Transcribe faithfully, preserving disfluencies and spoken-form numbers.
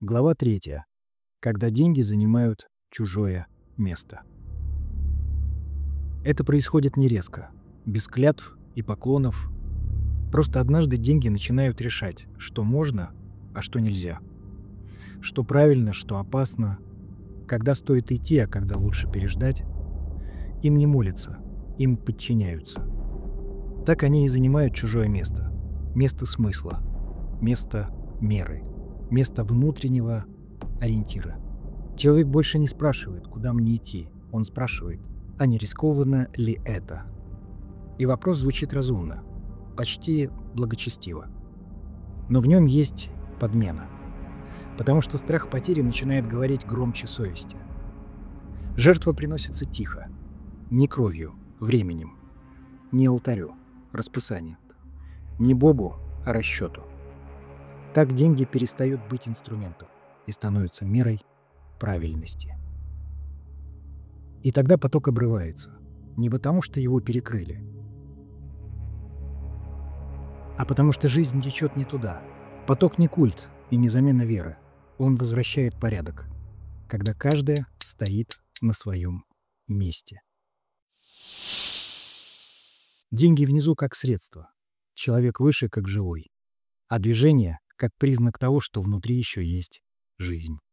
Глава третья. Когда деньги занимают чужое место. Это происходит не резко, без клятв и поклонов. Просто однажды деньги начинают решать, что можно, а что нельзя. Что правильно, что опасно. Когда стоит идти, а когда лучше переждать. Им не молятся, им подчиняются. Так они и занимают чужое место. Место смысла. Место меры. Место внутреннего ориентира. Человек больше не спрашивает, куда мне идти. Он спрашивает, а не рискованно ли это? И вопрос звучит разумно, почти благочестиво. Но в нем есть подмена. Потому что страх потери начинает говорить громче совести. Жертва приносится тихо, не кровью, временем, не алтарю, расписанием, не Богу, а расчету. Так деньги перестают быть инструментом и становятся мерой правильности. И тогда поток обрывается. Не потому, что его перекрыли, а потому что жизнь течет не туда. Поток не культ и не замена веры. Он возвращает порядок, когда каждая стоит на своем месте. Деньги внизу как средство, человек выше как живой, а движение как признак того, что внутри еще есть жизнь.